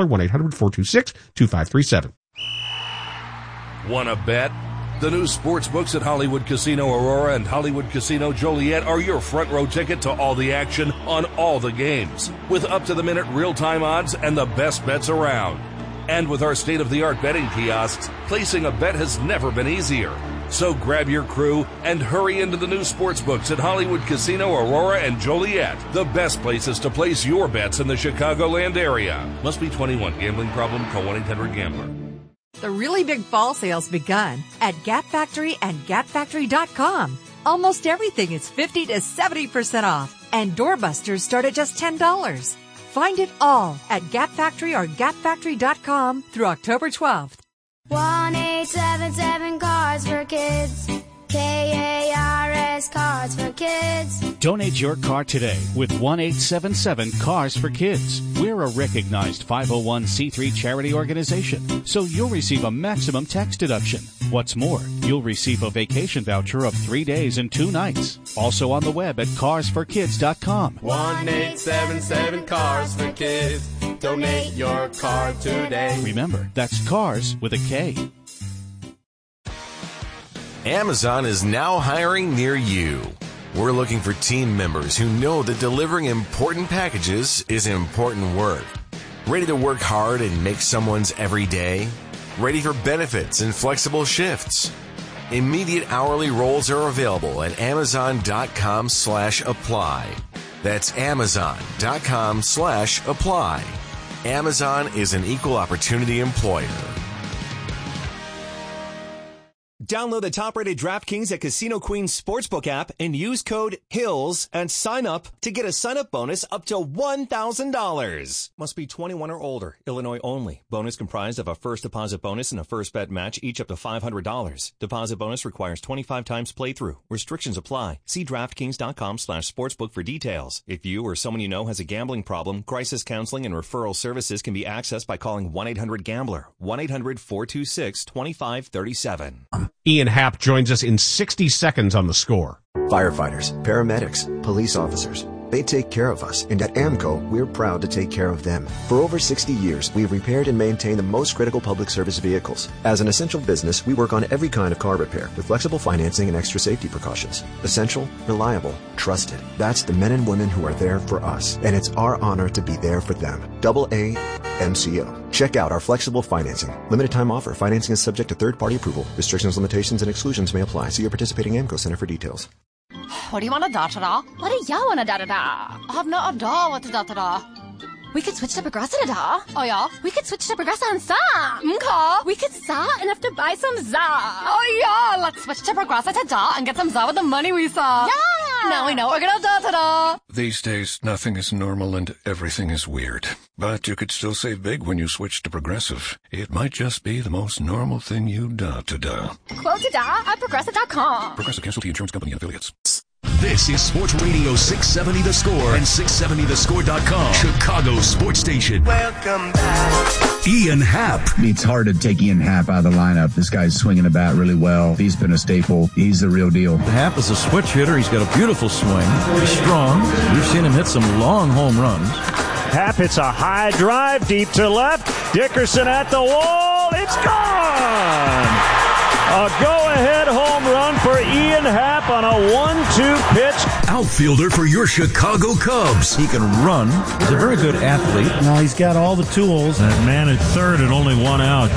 1-800-426-2537. Wanna bet? The new sports books at Hollywood Casino Aurora and Hollywood Casino Joliet are your front row ticket to all the action on all the games, with up-to-the-minute real-time odds and the best bets around. And with our state-of-the-art betting kiosks, placing a bet has never been easier. So grab your crew and hurry into the new sports books at Hollywood Casino Aurora and Joliet, the best places to place your bets in the Chicagoland area. Must be 21. Gambling problem? Call 1-800-GAMBLER. The really big fall sale's begun at Gap Factory and GapFactory.com. Almost everything is 50 to 70% off, and doorbusters start at just $10. Find it all at Gap Factory or GapFactory.com through October 12th. 1-877 Cards for Kids. KARS Cards for Kids. Donate your car today with 1-877 Cars for Kids. We're a recognized 501c3 charity organization, so you'll receive a maximum tax deduction. What's more, you'll receive a vacation voucher of 3 days and 2 nights. Also on the web at carsforkids.com. 1-877 Cars for Kids. Donate your car today. Remember, that's Cars with a K. Amazon is now hiring near you. We're looking for team members who know that delivering important packages is important work. Ready to work hard and make someone's every day? Ready for benefits and flexible shifts? Immediate hourly roles are available at Amazon.com/apply. That's Amazon.com/apply. Amazon is an equal opportunity employer. Download the top-rated DraftKings at Casino Queen Sportsbook app and use code HILLS and sign up to get a sign-up bonus up to $1,000. Must be 21 or older. Illinois only. Bonus comprised of a first deposit bonus and a first bet match, each up to $500. Deposit bonus requires 25 times playthrough. Restrictions apply. See DraftKings.com/sportsbook for details. If you or someone you know has a gambling problem, crisis counseling and referral services can be accessed by calling 1-800-GAMBLER. 1-800-426-2537. Ian Happ joins us in 60 seconds on The Score. Firefighters, paramedics, police officers. They take care of us, and at AMCO, we're proud to take care of them. For over 60 years, we've repaired and maintained the most critical public service vehicles. As an essential business, we work on every kind of car repair with flexible financing and extra safety precautions. Essential, reliable, trusted. That's the men and women who are there for us, and it's our honor to be there for them. AA MCO. Check out our flexible financing. Limited time offer. Financing is subject to third-party approval. Restrictions, limitations, and exclusions may apply. See your participating AMCO Center for details. What do you want to da-da-da? What do you want to da-da-da? I have no idea what to da-da-da. We could switch to Progressive da. Oh yeah? We could switch to Progressive and sa. Okay. We could sa and have to buy some za. Oh yeah, let's switch to Progressive to da and get some za with the money we saw. Yeah! Now we know we're gonna da-da-da. These days, nothing is normal and everything is weird. But you could still save big when you switch to Progressive. It might just be the most normal thing you da-da-da. Quote to da at Progressive.com. Progressive Casualty Insurance Company and Affiliates. This is Sports Radio 670 The Score and 670thescore.com. Chicago Sports Station. Welcome back. Ian Happ. It's hard to take Ian Happ out of the lineup. This guy's swinging the bat really well. He's been a staple. He's the real deal. Happ is a switch hitter. He's got a beautiful swing. He's strong. We've seen him hit some long home runs. Happ hits a high drive deep to left. Dickerson at the wall. It's gone! A go-ahead home run for Ian Happ on a 1-2 pitch. Outfielder for your Chicago Cubs. He can run. He's a very good athlete. Now he's got all the tools. That man at third and only 1 out.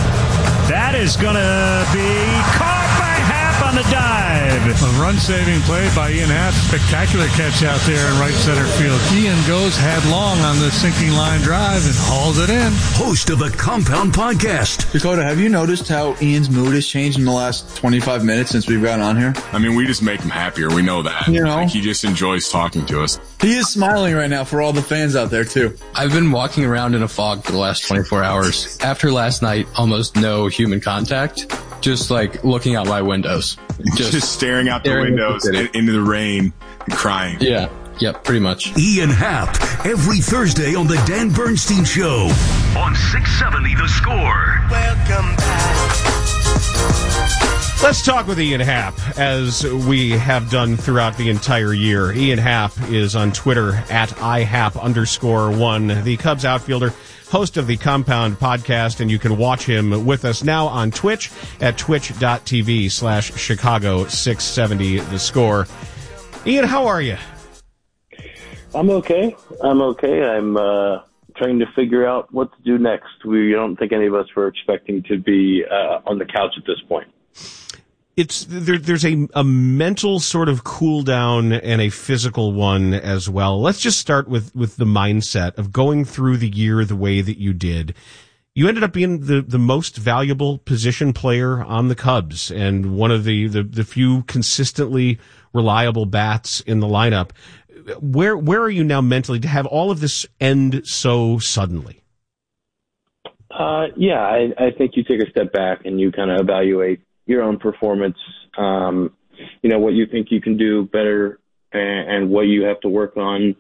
That is going to be caught by Happ on the dive. A run-saving play by Ian Happ. Spectacular catch out there in right center field. Ian goes headlong on the sinking line drive and hauls it in. Host of the Compound Podcast. Dakota, have you noticed how Ian's mood has changed in the last 25 minutes since we've gotten on here? I mean, we just make him happier. We know that. You know? Like, he just enjoys talking to us. He is smiling right now for all the fans out there, too. I've been walking around in a fog for the last 24 hours. After last night, almost no human contact. Just like looking out my windows. Just staring out the windows into the rain and crying. Yeah. Yep, pretty much. Ian Happ, every Thursday on The Dan Bernstein Show on 670 The Score. Welcome back. Let's talk with Ian Happ, as we have done throughout the entire year. Ian Happ is on Twitter at IHapp_1, the Cubs outfielder, host of the Compound Podcast, and you can watch him with us now on Twitch at twitch.tv/Chicago670 The Score. Ian, how are you? I'm okay. I'm trying to figure out what to do next. We don't think any of us were expecting to be on the couch at this point. There's a mental sort of cool down and a physical one as well. Let's just start with the mindset of going through the year the way that you did. You ended up being the most valuable position player on the Cubs and one of the few consistently reliable bats in the lineup. Where are you now mentally to have all of this end so suddenly? I think you take a step back and you kind of evaluate your own performance, what you think you can do better and what you have to work on,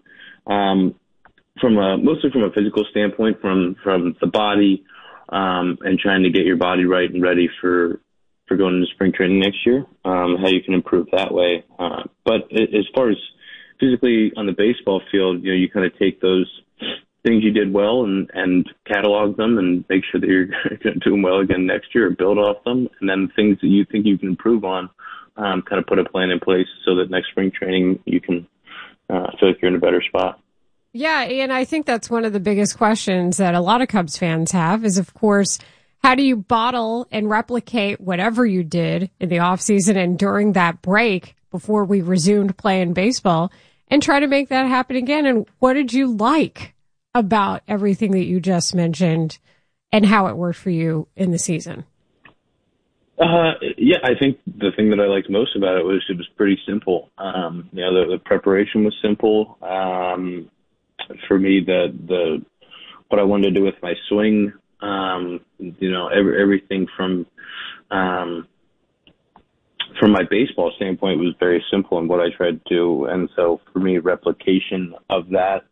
mostly from a physical standpoint, from the body, and trying to get your body right and ready for going into spring training next year, how you can improve that way. But as far as physically on the baseball field, you kind of take those things you did well and catalog them and make sure that you're going to do them well again next year, build off them, and then things that you think you can improve on, kind of put a plan in place so that next spring training you can feel like you're in a better spot. Yeah, and I think that's one of the biggest questions that a lot of Cubs fans have is, of course, how do you bottle and replicate whatever you did in the offseason and during that break before we resumed playing baseball and try to make that happen again? And what did you like about everything that you just mentioned and how it worked for you in the season? I think the thing that I liked most about it was pretty simple. The preparation was simple. For me, what I wanted to do with my swing, everything from my baseball standpoint was very simple in what I tried to do. And so for me, replication of that,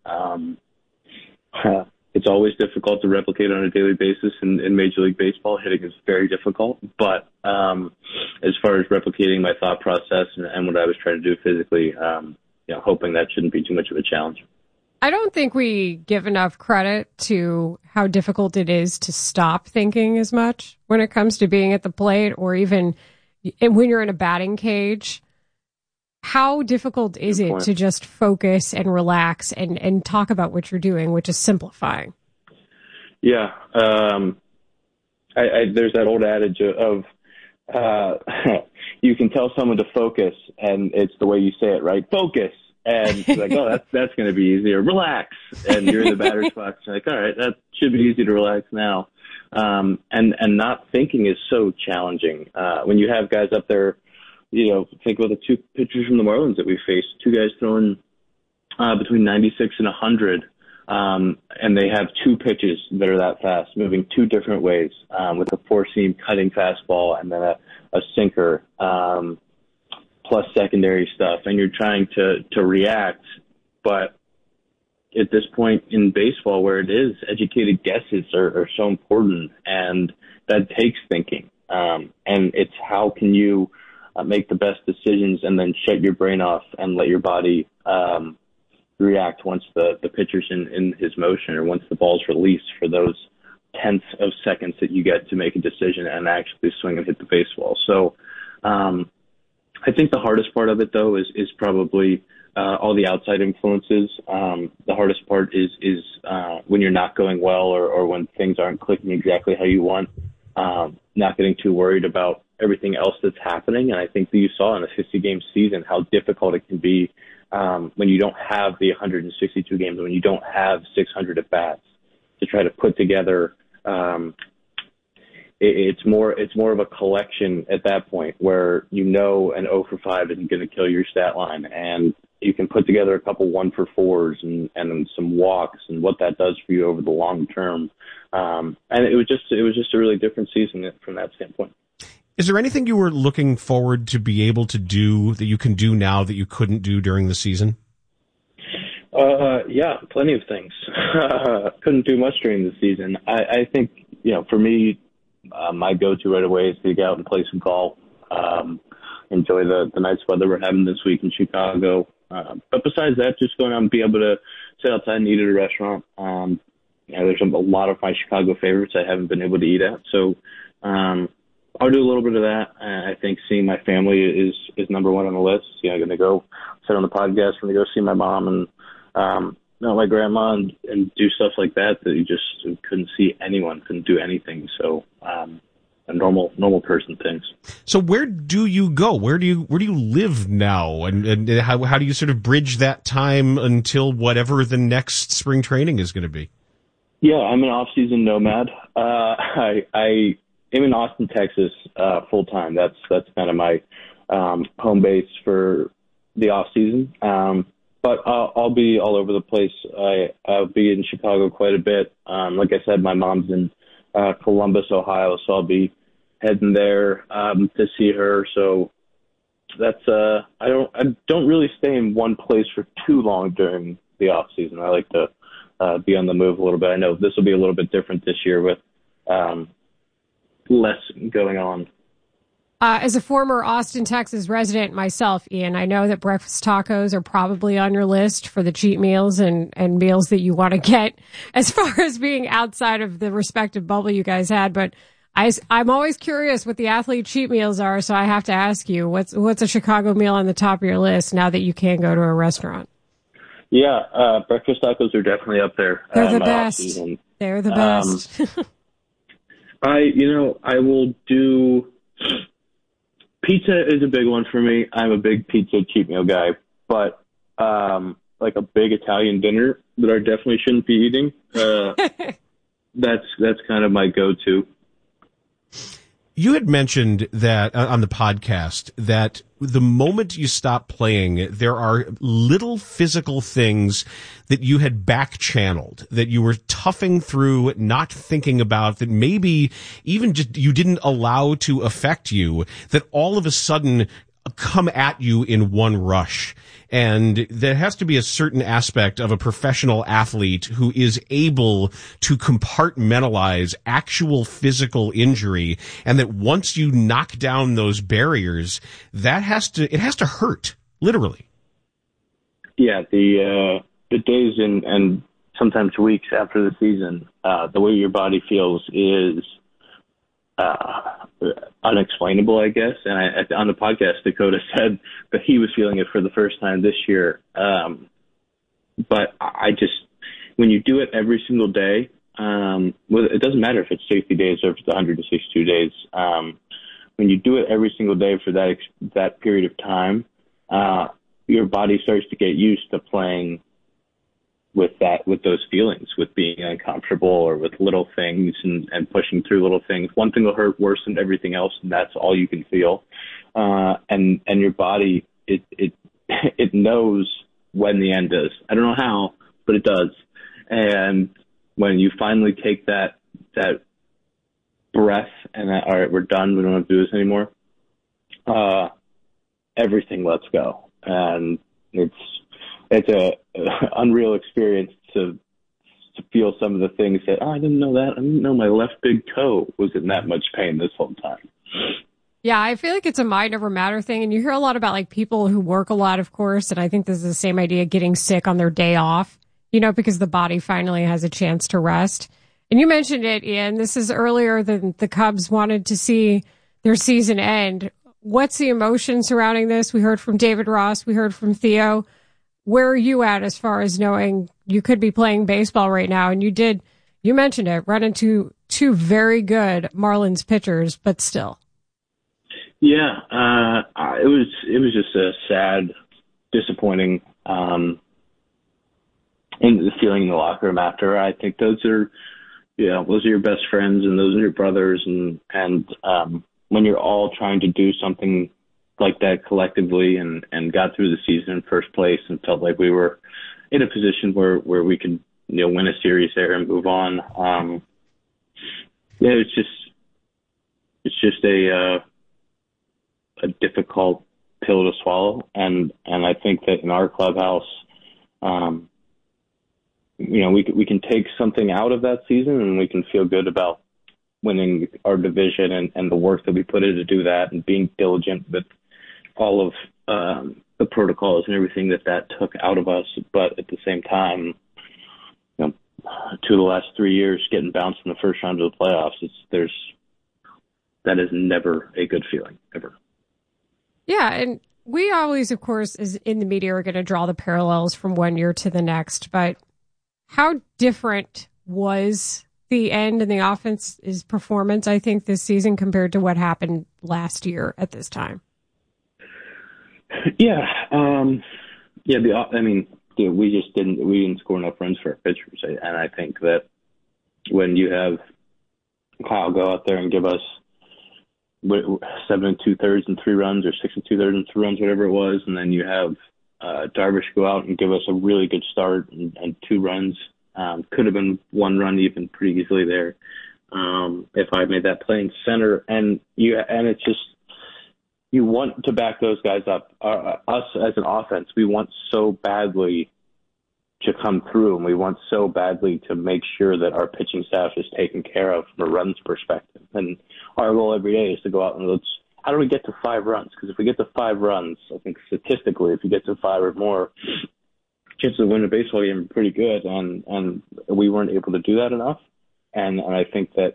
it's always difficult to replicate on a daily basis in Major League Baseball. Hitting is very difficult. But as far as replicating my thought process and what I was trying to do physically, hoping that shouldn't be too much of a challenge. I don't think we give enough credit to how difficult it is to stop thinking as much when it comes to being at the plate or even when you're in a batting cage. How difficult is it to just focus and relax and talk about what you're doing, which is simplifying? Yeah. There's that old adage of you can tell someone to focus, and it's the way you say it, right? Focus. And it's like, oh, that's going to be easier. Relax. And you're in the batter's box. You're like, all right, that should be easy to relax now. And not thinking is so challenging. When you have guys up there, think about the two pitchers from the Marlins that we faced. Two guys throwing between 96 and 100, and they have two pitches that are that fast, moving two different ways, with a four-seam cutting fastball and then a sinker, plus secondary stuff. And you're trying to react, but at this point in baseball where it is, educated guesses are so important, and that takes thinking. And it's how can you make the best decisions and then shut your brain off and let your body react once the pitcher's in his motion or once the ball's released for those tenths of seconds that you get to make a decision and actually swing and hit the baseball. So I think the hardest part of it, though, is probably all the outside influences. The hardest part is when you're not going well or when things aren't clicking exactly how you want, not getting too worried about everything else that's happening. And I think that you saw in a 50-game season how difficult it can be when you don't have the 162 games, when you don't have 600 at-bats to try to put together. It's more of a collection at that point where an 0 for 5 isn't going to kill your stat line, and you can put together a couple 1 for 4s and some walks and what that does for you over the long term. And it was just a really different season from that standpoint. Is there anything you were looking forward to be able to do that you can do now that you couldn't do during the season? Yeah, plenty of things. Couldn't do much during the season. I think, for me, my go-to right away is to get out and play some golf, enjoy the nice weather we're having this week in Chicago. But besides that, just going out and be able to sit outside and eat at a restaurant. There's a lot of my Chicago favorites I haven't been able to eat at. So I'll do a little bit of that. I think seeing my family is number one on the list. I'm going to go sit on the podcast. I'm going to go see my mom and my grandma and do stuff like that you just couldn't see anyone, couldn't do anything. So normal person things. So where do you go? Where do you live now? And how do you sort of bridge that time until whatever the next spring training is going to be? Yeah, I'm an off-season nomad. I am in Austin, Texas, full time. That's kind of my home base for the off-season. But I'll be all over the place. I'll be in Chicago quite a bit. Like I said, my mom's in Columbus, Ohio, so I'll be heading there to see her. So that's I don't really stay in one place for too long during the off season. I like to be on the move a little bit. I know this will be a little bit different this year with less going on. As a former Austin, Texas resident myself, Ian, I know that breakfast tacos are probably on your list for the cheat meals and meals that you want to get as far as being outside of the respective bubble you guys had. But I'm always curious what the athlete cheat meals are, so I have to ask you, what's a Chicago meal on the top of your list now that you can go to a restaurant? Yeah, breakfast tacos are definitely up there. They're the best. They're the best. I will do... Pizza is a big one for me. I'm a big pizza cheat meal guy, but like a big Italian dinner that I definitely shouldn't be eating. That's kind of my go-to. You had mentioned that on the podcast that the moment you stop playing, there are little physical things that you had back channeled, that you were toughing through, not thinking about, that maybe even just you didn't allow to affect you, that all of a sudden come at you in one rush. And there has to be a certain aspect of a professional athlete who is able to compartmentalize actual physical injury, and that once you knock down those barriers, it has to hurt, literally. Yeah, the days and sometimes weeks after the season, the way your body feels is unexplainable, I guess. And on the podcast, Dakota said that he was feeling it for the first time this year. But when you do it every single day, it doesn't matter if it's 60 days or if it's 162 days. When you do it every single day for that period of time, your body starts to get used to playing with those feelings, with being uncomfortable or with little things and pushing through little things. One thing will hurt worse than everything else, and that's all you can feel. And your body, it knows when the end is. I don't know how, but it does. And when you finally take that breath and all right, we're done, we don't have to do this anymore, everything lets go. And it's a unreal experience to feel some of the things that, I didn't know that. I didn't know my left big toe was in that much pain this whole time. Yeah, I feel like it's a mind over matter thing. And you hear a lot about like people who work a lot, of course. And I think this is the same idea, getting sick on their day off, because the body finally has a chance to rest. And you mentioned it, Ian. This is earlier than the Cubs wanted to see their season end. What's the emotion surrounding this? We heard from David Ross. We heard from Theo. Where are you at as far as knowing you could be playing baseball right now? And you mentioned it, run into two very good Marlins pitchers, but still. Yeah, it was just a sad, disappointing, and the feeling in the locker room after. I think those are your best friends and those are your brothers, and when you're all trying to do something like that collectively and got through the season in first place and felt like we were in a position where we could win a series there and move on. It's just a difficult pill to swallow, and I think that in our clubhouse, we can take something out of that season and we can feel good about winning our division and the work that we put in to do that and being diligent with all of the protocols and everything that took out of us. But at the same time, 2 of the last 3 years getting bounced in the first round of the playoffs, that is never a good feeling, ever. Yeah, and we always, of course, as in the media, are going to draw the parallels from one year to the next. But how different was the end in the offense's performance, I think, this season compared to what happened last year at this time? Yeah. We didn't score enough runs for our pitchers. And I think that when you have Kyle go out there and give us 7 2/3 and 3 runs, or 6 2/3 and 3 runs, whatever it was, and then you have Darvish go out and give us a really good start and 2 runs, could have been 1 run even pretty easily there if I made that play in center. And it's just, you want to back those guys up. Us as an offense, we want so badly to come through, and we want so badly to make sure that our pitching staff is taken care of from a runs perspective. And our goal every day is to go out and how do we get to 5 runs? Because if we get to 5 runs, I think statistically, if you get to 5 or more, chances of winning a baseball game are pretty good. And we weren't able to do that enough. And I think that,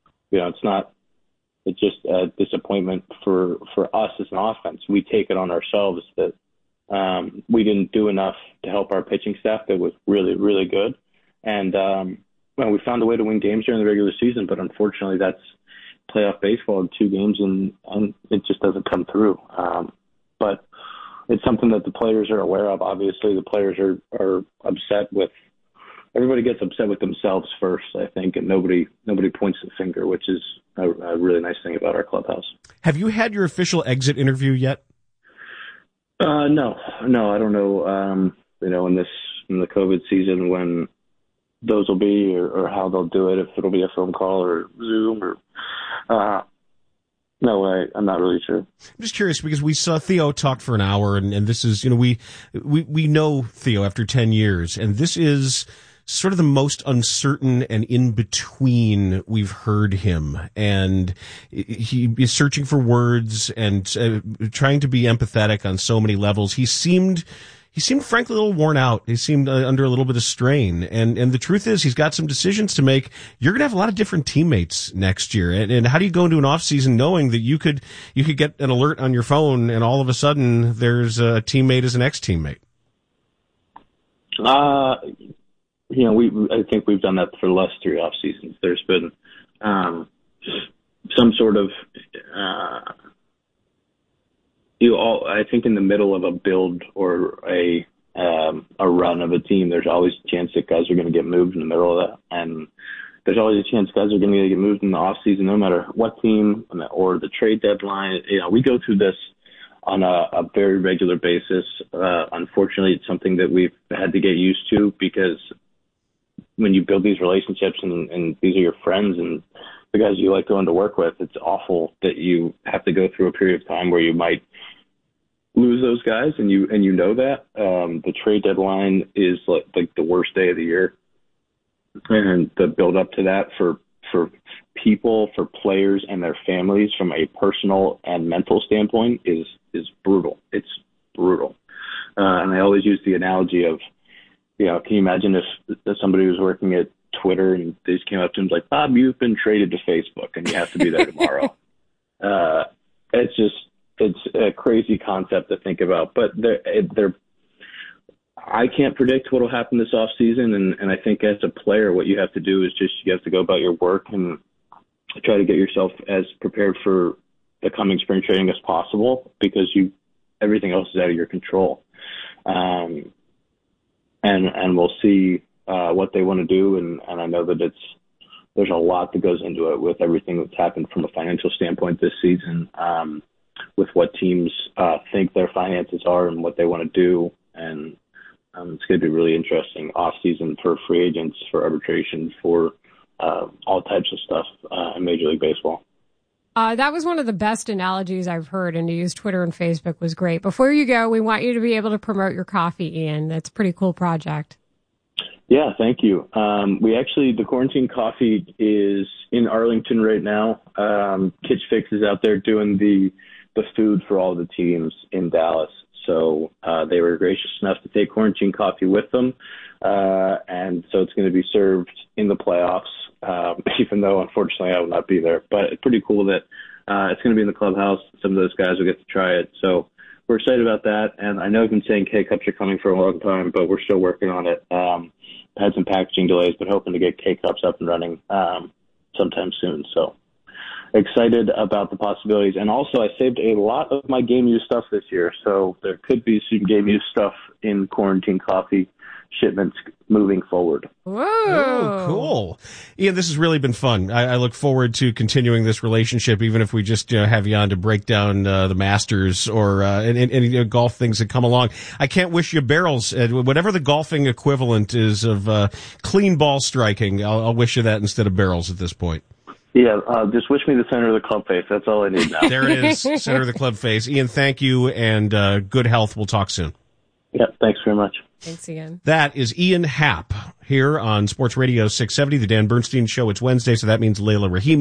it's just a disappointment for us as an offense. We take it on ourselves that we didn't do enough to help our pitching staff that was really, really good. And we found a way to win games during the regular season, but unfortunately that's playoff baseball in 2 games, and it just doesn't come through. But it's something that the players are aware of. Obviously, the players are upset with. Everybody gets upset with themselves first, I think, and nobody points the finger, which is a really nice thing about our clubhouse. Have you had your official exit interview yet? No, I don't know. In the COVID season when those will be, or how they'll do it, if it'll be a phone call or Zoom or. No way. I'm not really sure. I'm just curious because we saw Theo talk for an hour, and this is, we know Theo after 10 years, and this is sort of the most uncertain and in between we've heard him. And he is searching for words and trying to be empathetic on so many levels. He seemed frankly a little worn out. He seemed under a little bit of strain. And the truth is he's got some decisions to make. You're going to have a lot of different teammates next year. And how do you go into an off season knowing that you could get an alert on your phone and all of a sudden there's a teammate as an ex-teammate? I think we've done that for the last 3 off seasons. There's been some sort of I think in the middle of a build or a run of a team, there's always a chance that guys are going to get moved in the middle of that, and there's always a chance guys are going to get moved in the off season, no matter what team or the trade deadline. We go through this on a very regular basis. Unfortunately, it's something that we've had to get used to, because when you build these relationships and these are your friends and the guys you like going to work with, it's awful that you have to go through a period of time where you might lose those guys, and you know that. The trade deadline is like the worst day of the year, and the build up to that for people, for players and their families from a personal and mental standpoint is brutal. It's brutal. And I always use the analogy of, can you imagine if somebody was working at Twitter and they just came up to him like, Bob, you've been traded to Facebook and you have to be there tomorrow. It's a crazy concept to think about, but I can't predict what will happen this off season. And I think as a player, what you have to do is you have to go about your work and try to get yourself as prepared for the coming spring training as possible, because everything else is out of your control. And we'll see what they want to do. And I know that there's a lot that goes into it with everything that's happened from a financial standpoint this season, with what teams think their finances are and what they want to do. And it's going to be really interesting off season for free agents, for arbitration, for all types of stuff in Major League Baseball. That was one of the best analogies I've heard, and to use Twitter and Facebook was great. Before you go, we want you to be able to promote your coffee, Ian. That's a pretty cool project. Yeah, thank you. The Quarantine Coffee is in Arlington right now. Kitch Fix is out there doing the food for all the teams in Dallas. So they were gracious enough to take Quarantine Coffee with them. And so it's going to be served in the playoffs, even though, unfortunately, I will not be there. But it's pretty cool that it's going to be in the clubhouse. Some of those guys will get to try it. So we're excited about that. And I know I've been saying K-Cups are coming for a long time, but we're still working on it. had some packaging delays, but hoping to get K-Cups up and running sometime soon. So excited about the possibilities. And also, I saved a lot of my game use stuff this year, so there could be some game use stuff in Quarantine Coffee shipments moving forward. Whoa. Oh, cool. Ian, this has really been fun. I look forward to continuing this relationship, even if we just have you on to break down the Masters or any golf things that come along. I can't wish you barrels. Whatever the golfing equivalent is of clean ball striking, I'll wish you that instead of barrels at this point. Yeah, just wish me the center of the club face. That's all I need now. There it is, center of the club face. Ian, thank you, and good health. We'll talk soon. Yeah, thanks very much. Thanks again. That is Ian Happ here on Sports Radio 670, the Dan Bernstein Show. It's Wednesday, so that means Layla Rahimi